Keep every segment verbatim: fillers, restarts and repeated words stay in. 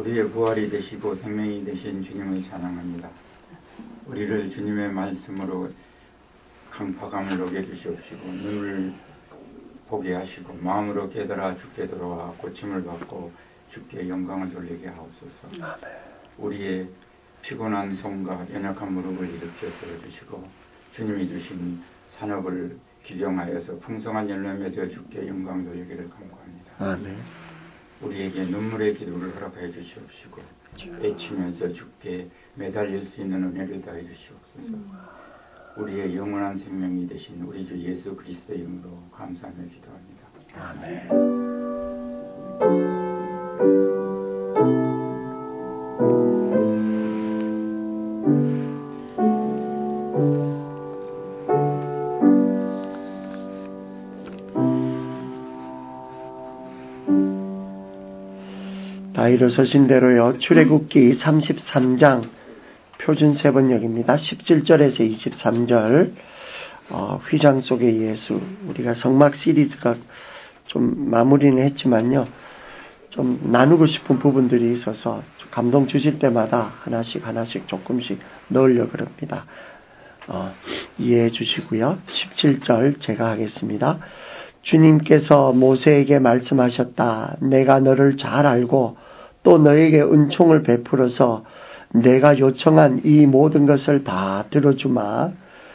우리의 부활이 되시고 생명이 되신 주님을 찬양합니다. 우리를 주님의 말씀으로 강파감을 오게 주시옵시고 눈을 보게 하시고 마음으로 깨달아 주께 돌아와 고침을 받고 주께 영광을 돌리게 하옵소서. 우리의 피곤한 손과 연약한 무릎을 일으켜 세워주시고 주님이 주신 산업을 기경하여서 풍성한 열매 맺어 주께 영광 돌리기를 간구합니다. 아멘. 우리에게 눈물의 기도를 허락하여 주시옵시고 애치면서 주께 매달릴 수 있는 은혜를 다해 주시옵소서. 우리의 영원한 생명이 되신 우리 주 예수 그리스도의 이름으로 감사하며 기도합니다. 아멘. 다 일어서신 대로요. 출애굽기 삼십삼 장 표준 세번역입니다. 십칠 절에서 이십삼 절 어, 휘장 속의 예수. 우리가 성막 시리즈가 좀 마무리는 했지만요. 좀 나누고 싶은 부분들이 있어서 감동 주실 때마다 하나씩 하나씩 조금씩 넣으려고 합니다. 어, 이해해 주시고요. 십칠 절 제가 하겠습니다. 주님께서 모세에게 말씀하셨다. 내가 너를 잘 알고 또 너에게 은총을 베풀어서 내가 요청한 이 모든 것을 다 들어주마.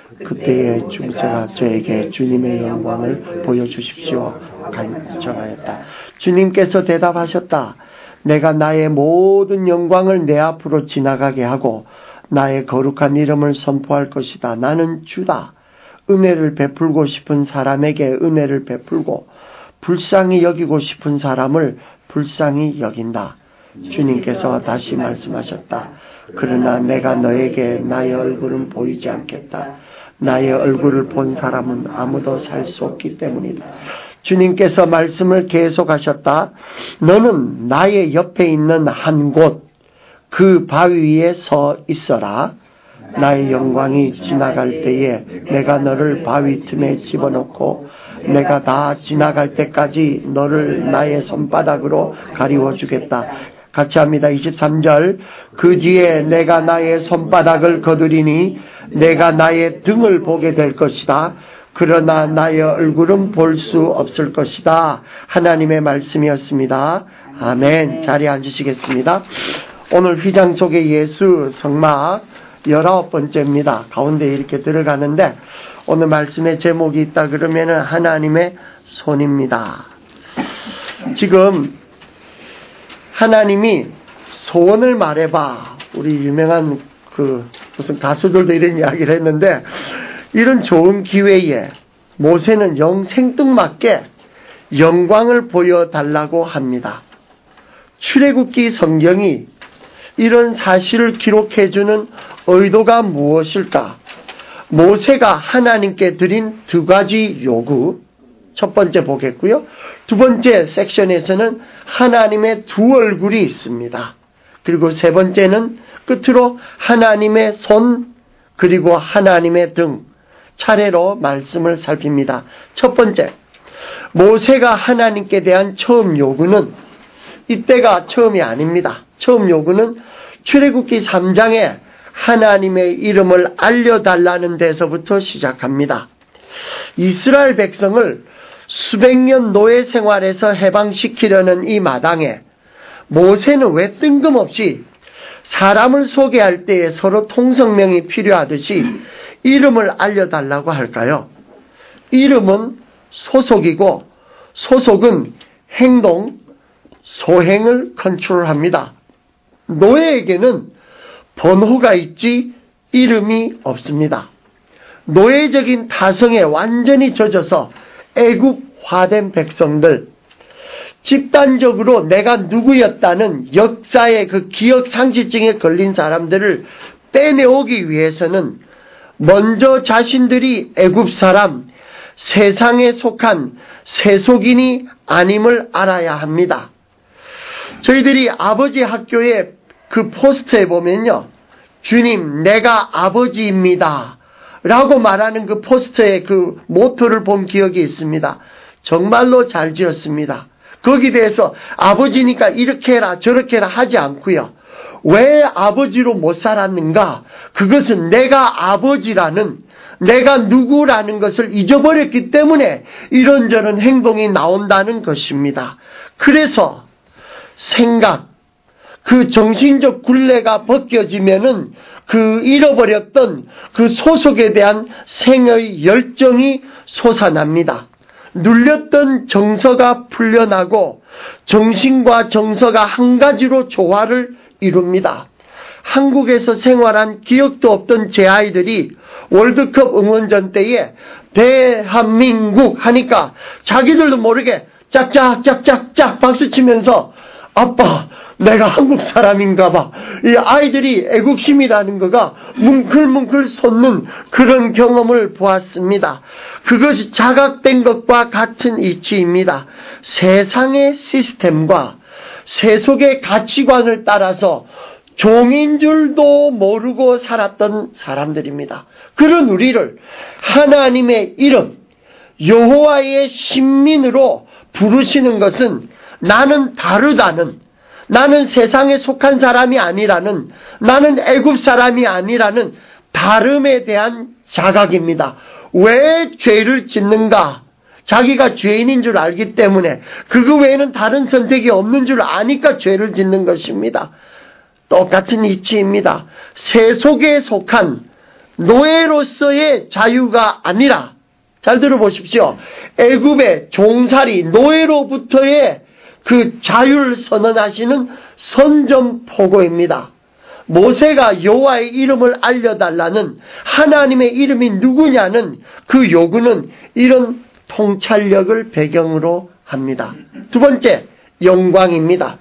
그때에 중세가 저에게 주님의 영광을 보여주십시오. 간청하였다. 주님께서 대답하셨다. 내가 나의 모든 영광을 내 앞으로 지나가게 하고 나의 거룩한 이름을 선포할 것이다. 나는 주다. 은혜를 베풀고 싶은 사람에게 은혜를 베풀고 불쌍히 여기고 싶은 사람을 불쌍히 여긴다. 주님께서 다시 말씀하셨다. 그러나 내가 너에게 나의 얼굴은 보이지 않겠다. 나의 얼굴을 본 사람은 아무도 살 수 없기 때문이다. 주님께서 말씀을 계속하셨다. 너는 나의 옆에 있는 한 곳, 그 바위 위에 서 있어라. 나의 영광이 지나갈 때에 내가 너를 바위 틈에 집어넣고 내가 다 지나갈 때까지 너를 나의 손바닥으로 가리워 주겠다. 같이 합니다. 이십삼 절. 그 뒤에 내가 나의 손바닥을 거두리니 내가 나의 등을 보게 될 것이다. 그러나 나의 얼굴은 볼 수 없을 것이다. 하나님의 말씀이었습니다. 아멘. 자리에 앉으시겠습니다. 오늘 휘장 속의 예수 성막 열아홉 번째입니다. 가운데 이렇게 들어가는데 오늘 말씀의 제목이 있다 그러면은 하나님의 손입니다. 지금 하나님이 소원을 말해봐. 우리 유명한 그 무슨 가수들도 이런 이야기를 했는데 이런 좋은 기회에 모세는 영 생뚱맞게 영광을 보여달라고 합니다. 출애굽기 성경이 이런 사실을 기록해주는 의도가 무엇일까? 모세가 하나님께 드린 두 가지 요구, 첫 번째 보겠고요. 두 번째 섹션에서는 하나님의 두 얼굴이 있습니다. 그리고 세 번째는 끝으로 하나님의 손, 그리고 하나님의 등, 차례로 말씀을 살핍니다. 첫 번째, 모세가 하나님께 대한 처음 요구는 이때가 처음이 아닙니다. 처음 요구는 출애굽기 삼 장에 하나님의 이름을 알려달라는 데서부터 시작합니다. 이스라엘 백성을 수백 년 노예 생활에서 해방시키려는 이 마당에 모세는 왜 뜬금없이 사람을 소개할 때에 서로 통성명이 필요하듯이 이름을 알려달라고 할까요? 이름은 소속이고 소속은 행동, 소행을 컨트롤합니다. 노예에게는 번호가 있지 이름이 없습니다. 노예적인 타성에 완전히 젖어서 애국화된 백성들, 집단적으로 내가 누구였다는 역사의 그 기억 상실증에 걸린 사람들을 빼내오기 위해서는 먼저 자신들이 애굽 사람, 세상에 속한 세속인이 아님을 알아야 합니다. 저희들이 아버지 학교에 그 포스터에 보면요, 주님 내가 아버지입니다 라고 말하는 그 포스터의 그 모토를 본 기억이 있습니다. 정말로 잘 지었습니다. 거기에 대해서 아버지니까 이렇게 해라 저렇게 해라 하지 않고요. 왜 아버지로 못 살았는가? 그것은 내가 아버지라는, 내가 누구라는 것을 잊어버렸기 때문에 이런저런 행동이 나온다는 것입니다. 그래서 생각, 그 정신적 굴레가 벗겨지면은 그 잃어버렸던 그 소속에 대한 생의 열정이 솟아납니다. 눌렸던 정서가 풀려나고 정신과 정서가 한 가지로 조화를 이룹니다. 한국에서 생활한 기억도 없던 제 아이들이 월드컵 응원전 때에 대한민국 하니까 자기들도 모르게 짝짝짝짝짝 박수치면서 아빠 내가 한국 사람인가 봐. 이 아이들이 애국심이라는 거가 뭉클뭉클 솟는 그런 경험을 보았습니다. 그것이 자각된 것과 같은 이치입니다. 세상의 시스템과 세속의 가치관을 따라서 종인 줄도 모르고 살았던 사람들입니다. 그런 우리를 하나님의 이름 여호와의 신민으로 부르시는 것은 나는 다르다는, 나는 세상에 속한 사람이 아니라는, 나는 애굽 사람이 아니라는 다름에 대한 자각입니다. 왜 죄를 짓는가? 자기가 죄인인 줄 알기 때문에, 그거 외에는 다른 선택이 없는 줄 아니까 죄를 짓는 것입니다. 똑같은 이치입니다. 세속에 속한 노예로서의 자유가 아니라, 잘 들어보십시오. 애굽의 종살이 노예로부터의 그 자유를 선언하시는 선전포고입니다. 모세가 여호와의 이름을 알려달라는 하나님의 이름이 누구냐는 그 요구는 이런 통찰력을 배경으로 합니다. 두 번째, 영광입니다.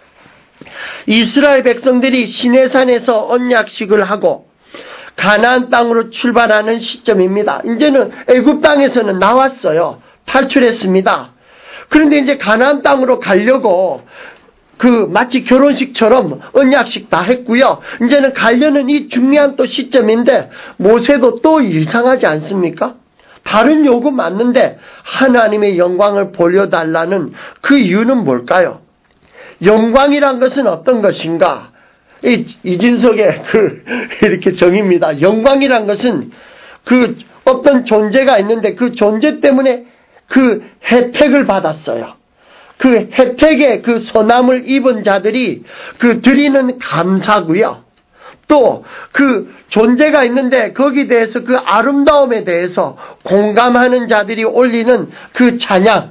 이스라엘 백성들이 시내산에서 언약식을 하고 가나안 땅으로 출발하는 시점입니다. 이제는 애굽 땅에서는 나왔어요. 탈출했습니다. 그런데 이제 가나안 땅으로 가려고 그 마치 결혼식처럼 언약식 다 했고요. 이제는 가려는 이 중요한 또 시점인데 모세도 또 이상하지 않습니까? 다른 요구 맞는데 하나님의 영광을 보여달라는 그 이유는 뭘까요? 영광이란 것은 어떤 것인가? 이, 이진석의 그, 이렇게 정의입니다. 영광이란 것은 그 어떤 존재가 있는데 그 존재 때문에 그 혜택을 받았어요. 그 혜택의 그 선함을 입은 자들이 그 드리는 감사고요. 또 그 존재가 있는데 거기에 대해서 그 아름다움에 대해서 공감하는 자들이 올리는 그 찬양,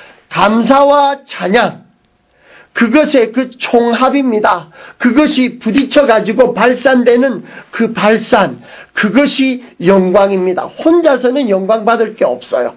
감사와 찬양, 그것의 그 총합입니다. 그것이 부딪혀가지고 발산되는 그 발산, 그것이 영광입니다. 혼자서는 영광 받을 게 없어요.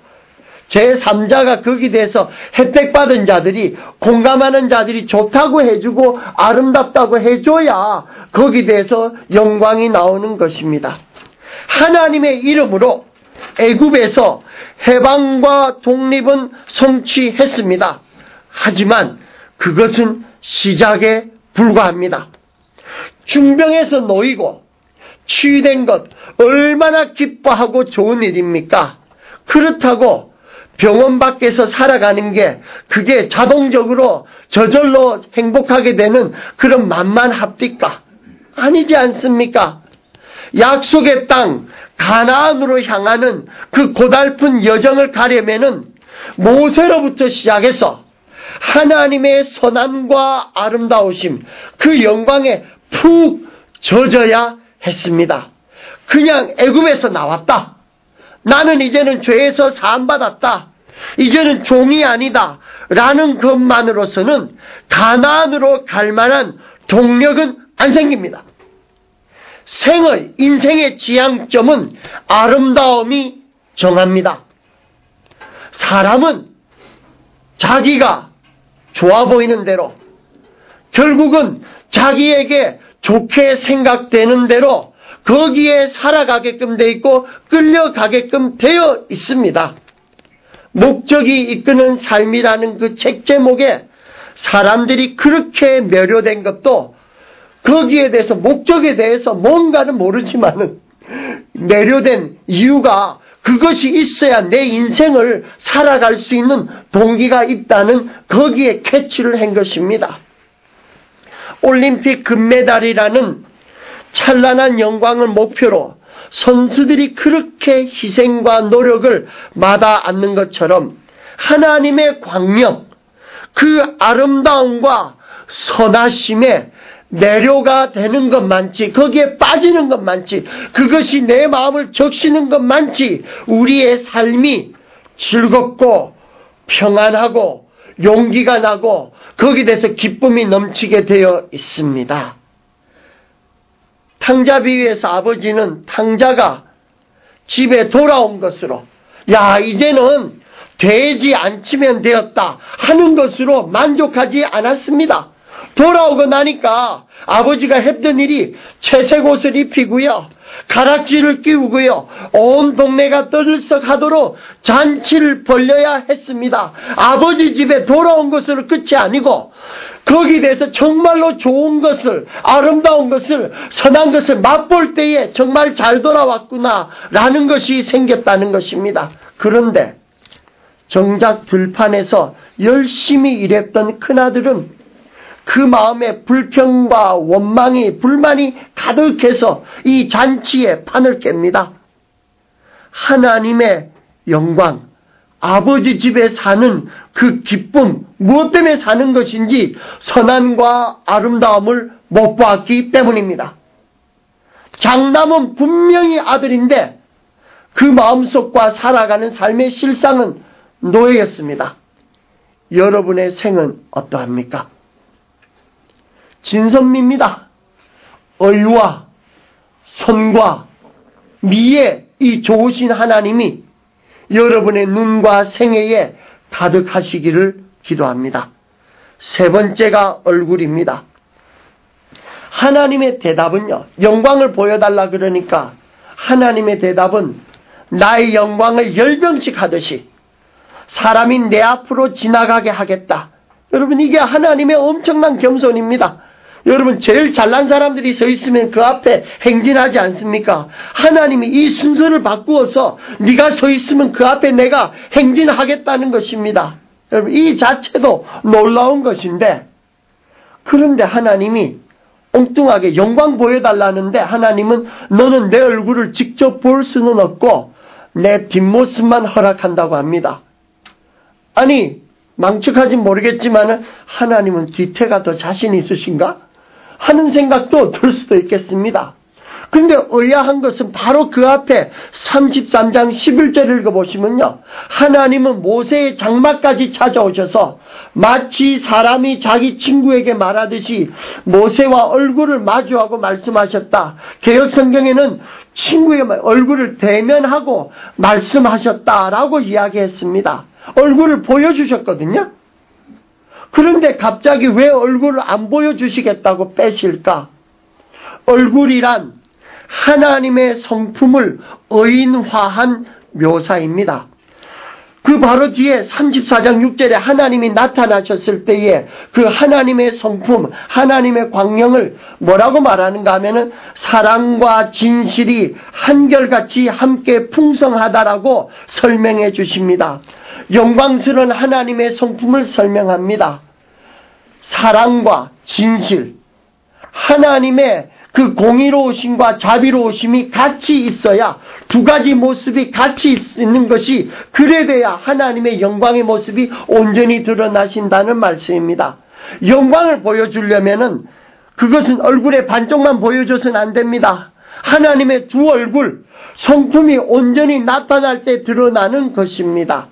제삼자가 거기에 대해서 혜택받은 자들이, 공감하는 자들이 좋다고 해주고 아름답다고 해줘야 거기에 대해서 영광이 나오는 것입니다. 하나님의 이름으로 애굽에서 해방과 독립은 성취했습니다. 하지만 그것은 시작에 불과합니다. 중병에서 놓이고 치유된 것 얼마나 기뻐하고 좋은 일입니까? 그렇다고 병원 밖에서 살아가는 게 그게 자동적으로 저절로 행복하게 되는 그런 만만합니까? 아니지 않습니까? 약속의 땅 가나안으로 향하는 그 고달픈 여정을 가려면은 모세로부터 시작해서 하나님의 선함과 아름다우심, 그 영광에 푹 젖어야 했습니다. 그냥 애굽에서 나왔다. 나는 이제는 죄에서 사함받았다. 이제는 종이 아니다. 라는 것만으로서는 가나안으로 갈 만한 동력은 안 생깁니다. 생의, 인생의 지향점은 아름다움이 정합니다. 사람은 자기가 좋아 보이는 대로, 결국은 자기에게 좋게 생각되는 대로 거기에 살아가게끔 되어 있고 끌려가게끔 되어 있습니다. 목적이 이끄는 삶이라는 그 책 제목에 사람들이 그렇게 매료된 것도 거기에 대해서, 목적에 대해서 뭔가는 모르지만은 매료된 이유가 그것이 있어야 내 인생을 살아갈 수 있는 동기가 있다는 거기에 캐치를 한 것입니다. 올림픽 금메달이라는 찬란한 영광을 목표로 선수들이 그렇게 희생과 노력을 마다 않는 것처럼 하나님의 광명, 그 아름다움과 선하심에 내료가 되는 것만치, 거기에 빠지는 것만치, 그것이 내 마음을 적시는 것만치 우리의 삶이 즐겁고 평안하고 용기가 나고 거기에 대해서 기쁨이 넘치게 되어 있습니다. 탕자 비유에서 아버지는 탕자가 집에 돌아온 것으로, 야, 이제는 되지 않치면 되었다 하는 것으로 만족하지 않았습니다. 돌아오고 나니까 아버지가 했던 일이 채색 옷을 입히고요, 가락지를 끼우고요, 온 동네가 떠들썩하도록 잔치를 벌려야 했습니다. 아버지 집에 돌아온 것으로 끝이 아니고 거기에 대해서 정말로 좋은 것을, 아름다운 것을, 선한 것을 맛볼 때에 정말 잘 돌아왔구나 라는 것이 생겼다는 것입니다. 그런데 정작 들판에서 열심히 일했던 큰아들은 그 마음에 불평과 원망이, 불만이 가득해서 이 잔치에 판을 깹니다. 하나님의 영광, 아버지 집에 사는 그 기쁨, 무엇 때문에 사는 것인지 선함과 아름다움을 못 보았기 때문입니다. 장남은 분명히 아들인데 그 마음속과 살아가는 삶의 실상은 노예였습니다. 여러분의 생은 어떠합니까? 진선미입니다. 의와 선과 미의 이 좋으신 하나님이 여러분의 눈과 생애에 가득하시기를 기도합니다. 세 번째가 얼굴입니다. 하나님의 대답은요, 영광을 보여달라 그러니까 하나님의 대답은 나의 영광을 열병식 하듯이 사람이 내 앞으로 지나가게 하겠다. 여러분, 이게 하나님의 엄청난 겸손입니다. 여러분, 제일 잘난 사람들이 서 있으면 그 앞에 행진하지 않습니까? 하나님이 이 순서를 바꾸어서 네가 서 있으면 그 앞에 내가 행진하겠다는 것입니다. 여러분, 이 자체도 놀라운 것인데, 그런데 하나님이 엉뚱하게 영광 보여달라는데 하나님은 너는 내 얼굴을 직접 볼 수는 없고 내 뒷모습만 허락한다고 합니다. 아니, 망측하진 모르겠지만 하나님은 뒤태가 더 자신 있으신가? 하는 생각도 들 수도 있겠습니다. 그런데 의아한 것은 바로 그 앞에 삼십삼 장 십일 절을 읽어보시면요, 하나님은 모세의 장막까지 찾아오셔서 마치 사람이 자기 친구에게 말하듯이 모세와 얼굴을 마주하고 말씀하셨다. 개역성경에는 친구의 얼굴을 대면하고 말씀하셨다라고 이야기했습니다. 얼굴을 보여주셨거든요. 그런데 갑자기 왜 얼굴을 안 보여주시겠다고 빼실까? 얼굴이란 하나님의 성품을 의인화한 묘사입니다. 그 바로 뒤에 삼십사 장 육 절에 하나님이 나타나셨을 때에 그 하나님의 성품, 하나님의 광명을 뭐라고 말하는가 하면은 사랑과 진실이 한결같이 함께 풍성하다라고 설명해 주십니다. 영광스러운 하나님의 성품을 설명합니다. 사랑과 진실, 하나님의 그 공의로우심과 자비로우심이 같이 있어야, 두 가지 모습이 같이 있는 것이 그래 돼야 하나님의 영광의 모습이 온전히 드러나신다는 말씀입니다. 영광을 보여주려면은 그것은 얼굴의 반쪽만 보여줘서는 안 됩니다. 하나님의 두 얼굴, 성품이 온전히 나타날 때 드러나는 것입니다.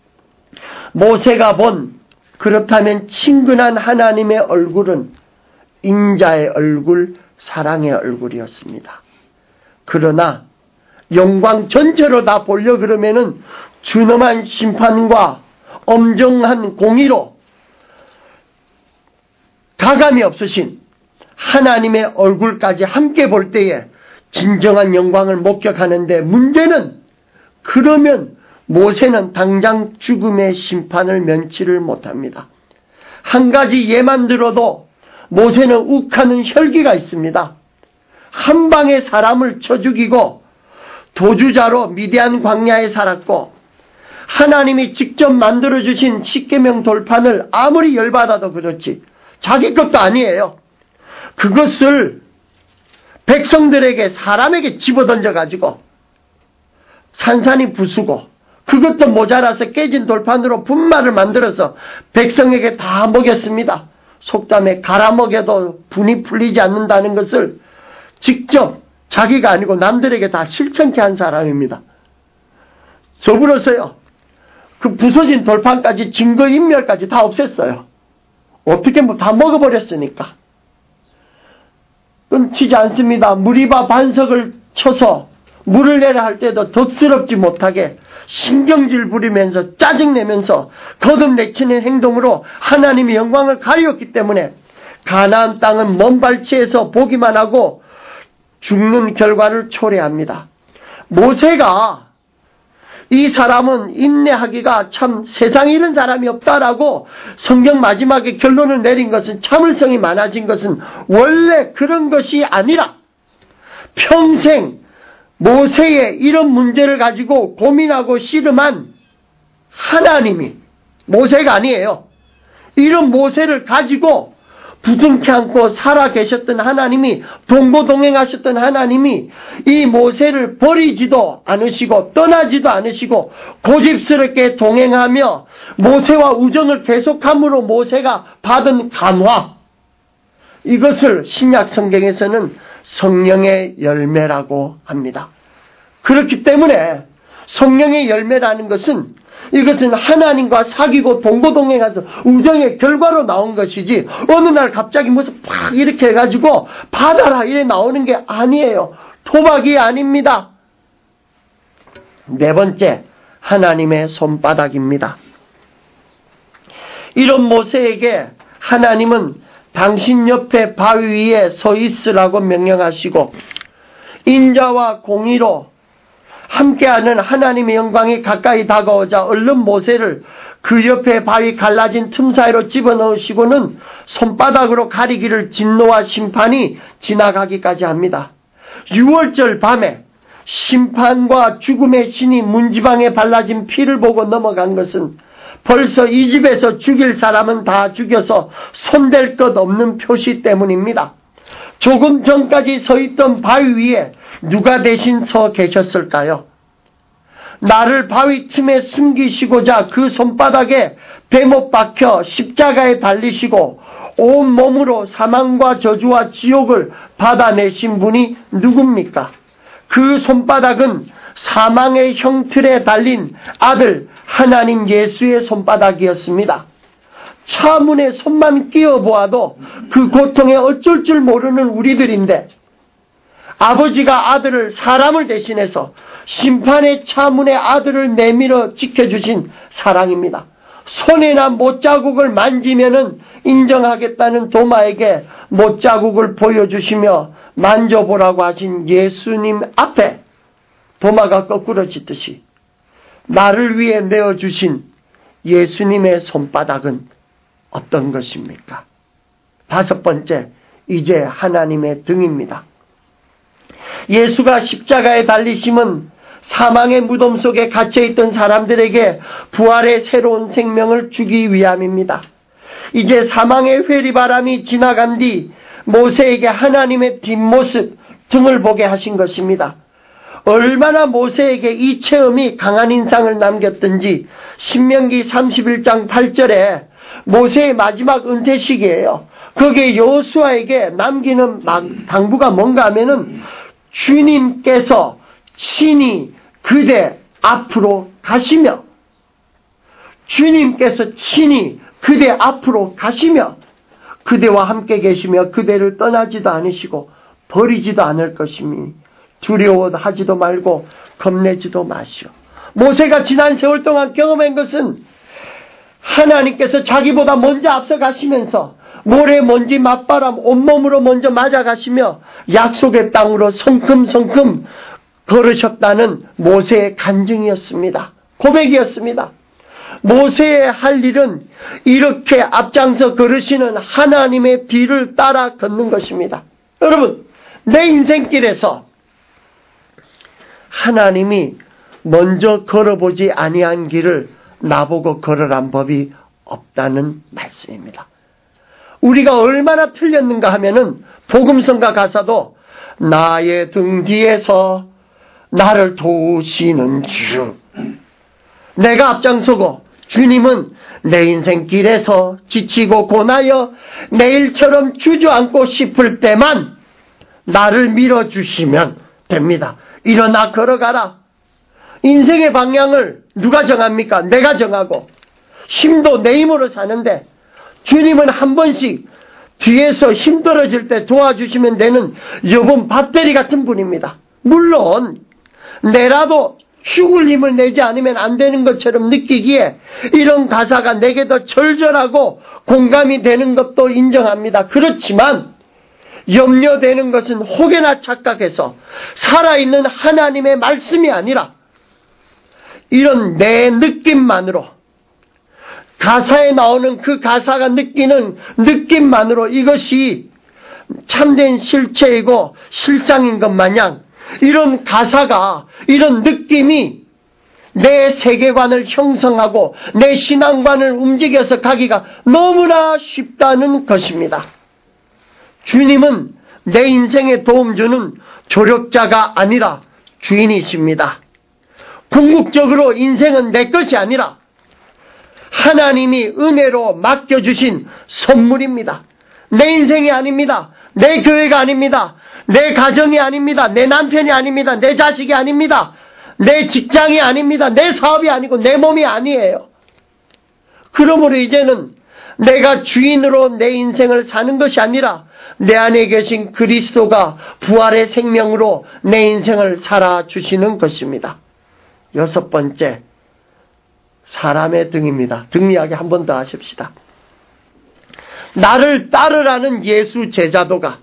모세가 본 그렇다면 친근한 하나님의 얼굴은 인자의 얼굴, 사랑의 얼굴이었습니다. 그러나 영광 전체로 다 보려 그러면은 준엄한 심판과 엄정한 공의로 가감이 없으신 하나님의 얼굴까지 함께 볼 때에 진정한 영광을 목격하는데, 문제는 그러면 모세는 당장 죽음의 심판을 면치를 못합니다. 한 가지 예만 들어도 모세는 욱하는 혈기가 있습니다. 한 방에 사람을 쳐 죽이고 도주자로 미디안 광야에 살았고 하나님이 직접 만들어주신 십계명 돌판을 아무리 열받아도 그렇지 자기 것도 아니에요. 그것을 백성들에게 사람에게 집어던져가지고 산산이 부수고 그것도 모자라서 깨진 돌판으로 분말을 만들어서 백성에게 다 먹였습니다. 속담에 갈아먹여도 분이 풀리지 않는다는 것을 직접 자기가 아니고 남들에게 다 실천케 한 사람입니다. 더불어서요, 그 부서진 돌판까지 증거인멸까지 다 없앴어요. 어떻게 뭐 다 먹어버렸으니까. 끊치지 않습니다. 무리바 반석을 쳐서 물을 내려 할 때도 덕스럽지 못하게 신경질 부리면서 짜증내면서 거듭내치는 행동으로 하나님의 영광을 가리웠기 때문에 가나안 땅은 먼 발치에서 보기만 하고 죽는 결과를 초래합니다. 모세가 이 사람은 인내하기가 참 세상에 이런 사람이 없다라고 성경 마지막에 결론을 내린 것은 참을성이 많아진 것은 원래 그런 것이 아니라 평생 모세의 이런 문제를 가지고 고민하고 씨름한 하나님이, 모세가 아니에요. 이런 모세를 가지고 부둥켜 안고 살아 계셨던 하나님이, 동고동행하셨던 하나님이 이 모세를 버리지도 않으시고 떠나지도 않으시고 고집스럽게 동행하며 모세와 우정을 계속함으로 모세가 받은 감화, 이것을 신약 성경에서는 성령의 열매라고 합니다. 그렇기 때문에 성령의 열매라는 것은 이것은 하나님과 사귀고 동고동행해서 우정의 결과로 나온 것이지 어느 날 갑자기 무슨 팍 이렇게 해가지고 받아라 이래 나오는 게 아니에요. 토박이 아닙니다. 네 번째, 하나님의 손바닥입니다. 이런 모세에게 하나님은 당신 옆에 바위 위에 서 있으라고 명령하시고 인자와 공의로 함께하는 하나님의 영광이 가까이 다가오자 얼른 모세를 그 옆에 바위 갈라진 틈 사이로 집어넣으시고는 손바닥으로 가리기를 진노와 심판이 지나가기까지 합니다. 유월절 밤에 심판과 죽음의 신이 문지방에 발라진 피를 보고 넘어간 것은 벌써 이 집에서 죽일 사람은 다 죽여서 손댈 것 없는 표시 때문입니다. 조금 전까지 서 있던 바위 위에 누가 대신 서 계셨을까요? 나를 바위 틈에 숨기시고자 그 손바닥에 베못 박혀 십자가에 달리시고 온 몸으로 사망과 저주와 지옥을 받아내신 분이 누굽니까? 그 손바닥은 사망의 형틀에 달린 아들 하나님 예수의 손바닥이었습니다. 차문에 손만 끼워보아도 그 고통에 어쩔 줄 모르는 우리들인데 아버지가 아들을, 사람을 대신해서 심판의 차문에 아들을 내밀어 지켜주신 사랑입니다. 손에나 못자국을 만지면은 인정하겠다는 도마에게 못자국을 보여주시며 만져보라고 하신 예수님 앞에 도마가 거꾸로 짖듯이 나를 위해 내어주신 예수님의 손바닥은 어떤 것입니까? 다섯 번째, 이제 하나님의 등입니다. 예수가 십자가에 달리심은 사망의 무덤 속에 갇혀있던 사람들에게 부활의 새로운 생명을 주기 위함입니다. 이제 사망의 회리바람이 지나간 뒤 모세에게 하나님의 뒷모습, 등을 보게 하신 것입니다. 얼마나 모세에게 이 체험이 강한 인상을 남겼든지 신명기 삼십일 장 팔 절에 모세의 마지막 은퇴식이에요. 거기에 여호수아에게 남기는 당부가 뭔가 하면은 주님께서 친히 그대 앞으로 가시며 주님께서 친히 그대 앞으로 가시며 그대와 함께 계시며 그대를 떠나지도 않으시고 버리지도 않을 것이니 두려워하지도 말고 겁내지도 마시오. 모세가 지난 세월 동안 경험한 것은 하나님께서 자기보다 먼저 앞서가시면서 모래, 먼지, 맞바람 온몸으로 먼저 맞아가시며 약속의 땅으로 성큼성큼 걸으셨다는 모세의 간증이었습니다. 고백이었습니다. 모세의 할 일은 이렇게 앞장서 걸으시는 하나님의 뒤를 따라 걷는 것입니다. 여러분, 내 인생길에서 하나님이 먼저 걸어보지 아니한 길을 나보고 걸으란 법이 없다는 말씀입니다. 우리가 얼마나 틀렸는가 하면은 복음성가 가사도 나의 등 뒤에서 나를 도우시는 주, 내가 앞장서고 주님은 내 인생 길에서 지치고 고나여 내일처럼 주저앉고 싶을 때만 나를 밀어주시면 됩니다. 일어나 걸어가라. 인생의 방향을 누가 정합니까? 내가 정하고 힘도 내 힘으로 사는데 주님은 한 번씩 뒤에서 힘들어질 때 도와주시면 되는 여분 배터리 같은 분입니다. 물론 내라도 죽을 힘을 내지 않으면 안 되는 것처럼 느끼기에 이런 가사가 내게 더 절절하고 공감이 되는 것도 인정합니다. 그렇지만 염려되는 것은 혹여나 착각해서 살아있는 하나님의 말씀이 아니라 이런 내 느낌만으로, 가사에 나오는 그 가사가 느끼는 느낌만으로 이것이 참된 실체이고 실상인 것 마냥 이런 가사가, 이런 느낌이 내 세계관을 형성하고 내 신앙관을 움직여서 가기가 너무나 쉽다는 것입니다. 주님은 내 인생에 도움 주는 조력자가 아니라 주인이십니다. 궁극적으로 인생은 내 것이 아니라 하나님이 은혜로 맡겨주신 선물입니다. 내 인생이 아닙니다. 내 교회가 아닙니다. 내 가정이 아닙니다. 내 남편이 아닙니다. 내 자식이 아닙니다. 내 직장이 아닙니다. 내 사업이 아니고 내 몸이 아니에요. 그러므로 이제는 내가 주인으로 내 인생을 사는 것이 아니라 내 안에 계신 그리스도가 부활의 생명으로 내 인생을 살아주시는 것입니다. 여섯 번째, 사람의 등입니다. 등 이야기 한 번 더 하십시다. 나를 따르라는 예수 제자도가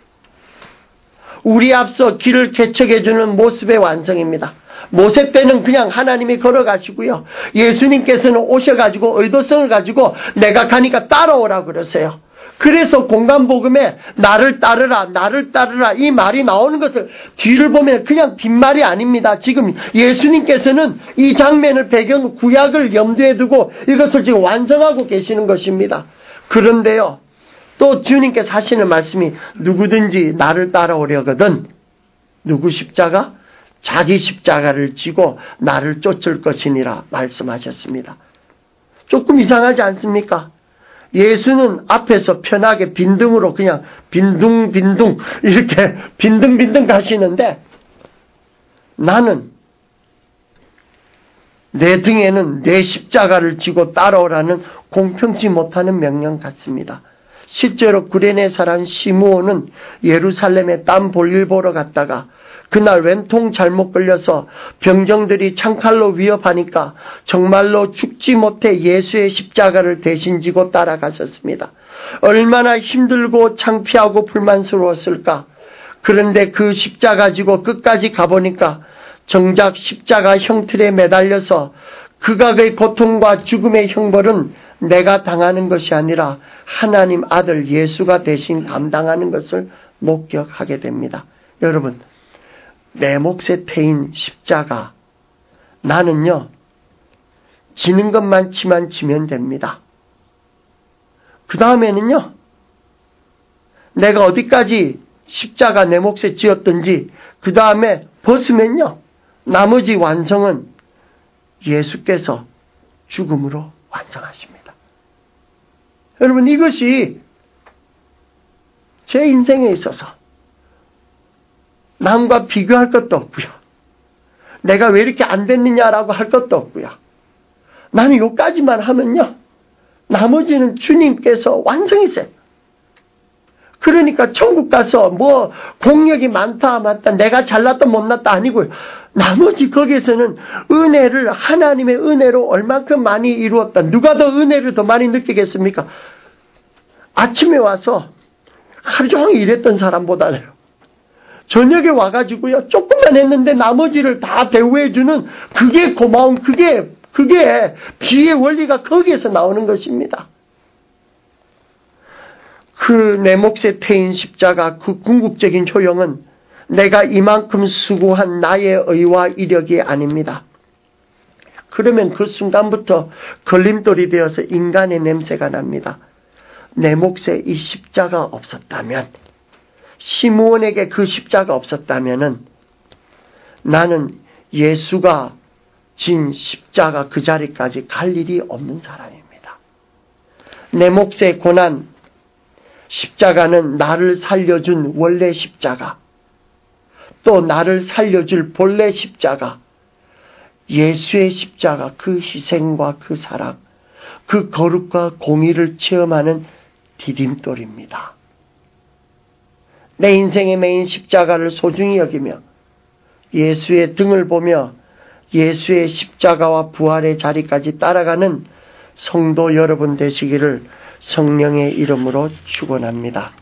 우리 앞서 길을 개척해주는 모습의 완성입니다. 모세 때는 그냥 하나님이 걸어가시고요. 예수님께서는 오셔가지고 의도성을 가지고 내가 가니까 따라오라 그러세요. 그래서 공간복음에 나를 따르라, 나를 따르라 이 말이 나오는 것을 뒤를 보면 그냥 빈말이 아닙니다. 지금 예수님께서는 이 장면을 배경 구약을 염두에 두고 이것을 지금 완성하고 계시는 것입니다. 그런데요, 또 주님께서 하시는 말씀이 누구든지 나를 따라오려거든 누구 십자가? 자기 십자가를 지고 나를 쫓을 것이니라 말씀하셨습니다. 조금 이상하지 않습니까? 예수는 앞에서 편하게 빈둥으로 그냥 빈둥빈둥 이렇게 빈둥빈둥 가시는데 나는 내 등에는 내 십자가를 지고 따라오라는 공평치 못하는 명령 같습니다. 실제로 구레네 사람 시므온은 예루살렘에 땀 볼일 보러 갔다가 그날 왼통 잘못 걸려서 병정들이 창칼로 위협하니까 정말로 죽지 못해 예수의 십자가를 대신 지고 따라가셨습니다. 얼마나 힘들고 창피하고 불만스러웠을까. 그런데 그 십자가 지고 끝까지 가보니까 정작 십자가 형틀에 매달려서 극악의 고통과 죽음의 형벌은 내가 당하는 것이 아니라 하나님 아들 예수가 대신 감당하는 것을 목격하게 됩니다. 여러분, 내 몫에 태인 십자가, 나는요 지는 것만치만 지면 됩니다. 그 다음에는요 내가 어디까지 십자가 내 몫에 지었든지 그 다음에 벗으면요 나머지 완성은 예수께서 죽음으로 완성하십니다. 여러분, 이것이 제 인생에 있어서 남과 비교할 것도 없고요. 내가 왜 이렇게 안 됐느냐라고 할 것도 없고요. 나는 요까지만 하면요 나머지는 주님께서 완성이세요. 그러니까 천국 가서 뭐 공력이 많다 많다 내가 잘났다 못났다 아니고요. 나머지 거기에서는 은혜를 하나님의 은혜로 얼만큼 많이 이루었다. 누가 더 은혜를 더 많이 느끼겠습니까? 아침에 와서 하루 종일 일했던 사람보다는 저녁에 와가지고요 조금만 했는데 나머지를 다 대우해주는 그게 고마움, 그게 그게 비의 원리가 거기에서 나오는 것입니다. 그 내 몫에 태인 십자가 그 궁극적인 효용은 내가 이만큼 수고한 나의 의와 이력이 아닙니다. 그러면 그 순간부터 걸림돌이 되어서 인간의 냄새가 납니다. 내 몫에 이 십자가 없었다면, 시므온에게 그 십자가 없었다면은 나는 예수가 진 십자가 그 자리까지 갈 일이 없는 사람입니다. 내 몫의 고난, 십자가는 나를 살려준 원래 십자가, 또 나를 살려줄 본래 십자가, 예수의 십자가, 그 희생과 그 사랑, 그 거룩과 공의를 체험하는 디딤돌입니다. 내 인생의 메인 십자가를 소중히 여기며 예수의 등을 보며 예수의 십자가와 부활의 자리까지 따라가는 성도 여러분 되시기를 성령의 이름으로 축원합니다.